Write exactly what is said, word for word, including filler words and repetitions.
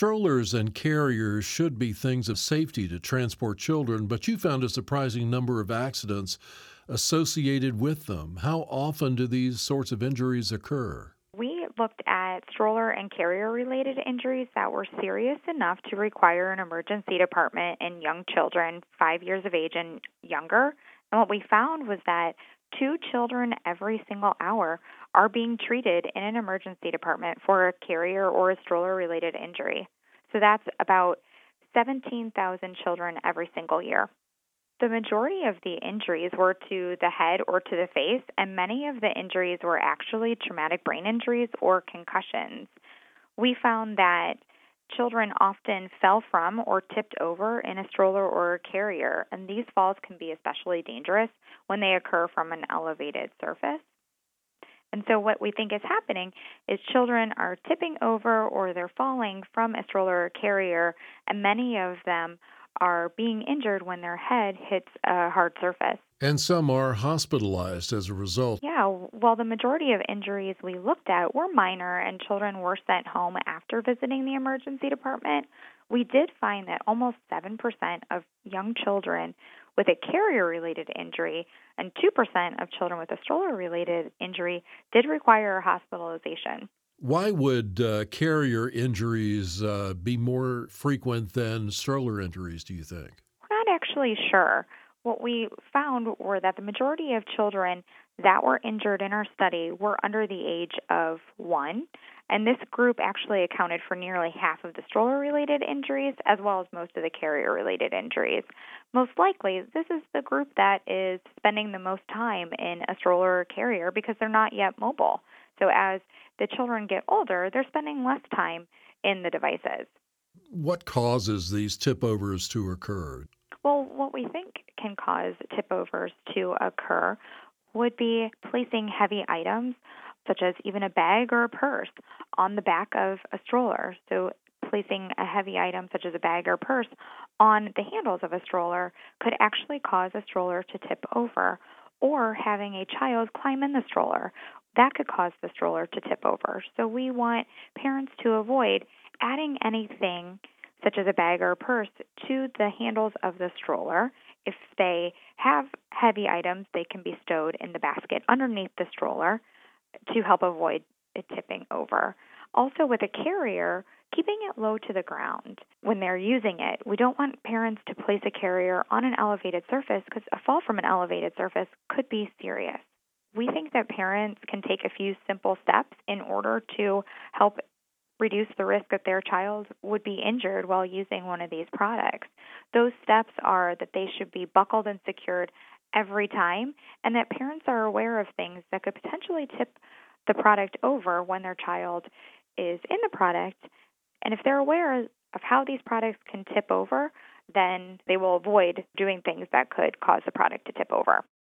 Strollers and carriers should be things of safety to transport children, but you found a surprising number of accidents associated with them. How often do these sorts of injuries occur? We looked at stroller and carrier-related injuries that were serious enough to require an emergency department in young children five years of age and younger. And what we found was that two children every single hour are being treated in an emergency department for a carrier or a stroller-related injury. So that's about seventeen thousand children every single year. The majority of the injuries were to the head or to the face, and many of the injuries were actually traumatic brain injuries or concussions. We found that children often fell from or tipped over in a stroller or a carrier, and these falls can be especially dangerous when they occur from an elevated surface. And so what we think is happening is children are tipping over or they're falling from a stroller or carrier, and many of them are being injured when their head hits a hard surface. And some are hospitalized as a result. Yeah, well, the majority of injuries we looked at were minor, and children were sent home after visiting the emergency department. We did find that almost seven percent of young children with a carrier-related injury and two percent of children with a stroller-related injury did require hospitalization. Why would uh, carrier injuries uh, be more frequent than stroller injuries, do you think? We're not actually sure. What we found were that the majority of children that were injured in our study were under the age of one, and this group actually accounted for nearly half of the stroller-related injuries as well as most of the carrier-related injuries. Most likely, this is the group that is spending the most time in a stroller or carrier because they're not yet mobile. So as the children get older, they're spending less time in the devices. What causes these tip overs to occur? Well, what we think can cause tip overs to occur would be placing heavy items, such as even a bag or a purse, on the back of a stroller. So placing a heavy item, such as a bag or purse, on the handles of a stroller could actually cause a stroller to tip over, or having a child climb in the stroller. That could cause the stroller to tip over. So we want parents to avoid adding anything such as a bag or a purse to the handles of the stroller. If they have heavy items, they can be stowed in the basket underneath the stroller to help avoid it tipping over. Also, with a carrier, keeping it low to the ground when they're using it. We don't want parents to place a carrier on an elevated surface because a fall from an elevated surface could be serious. We think that parents can take a few simple steps in order to help reduce the risk that their child would be injured while using one of these products. Those steps are that they should be buckled and secured every time, and that parents are aware of things that could potentially tip the product over when their child is in the product. And if they're aware of how these products can tip over, then they will avoid doing things that could cause the product to tip over.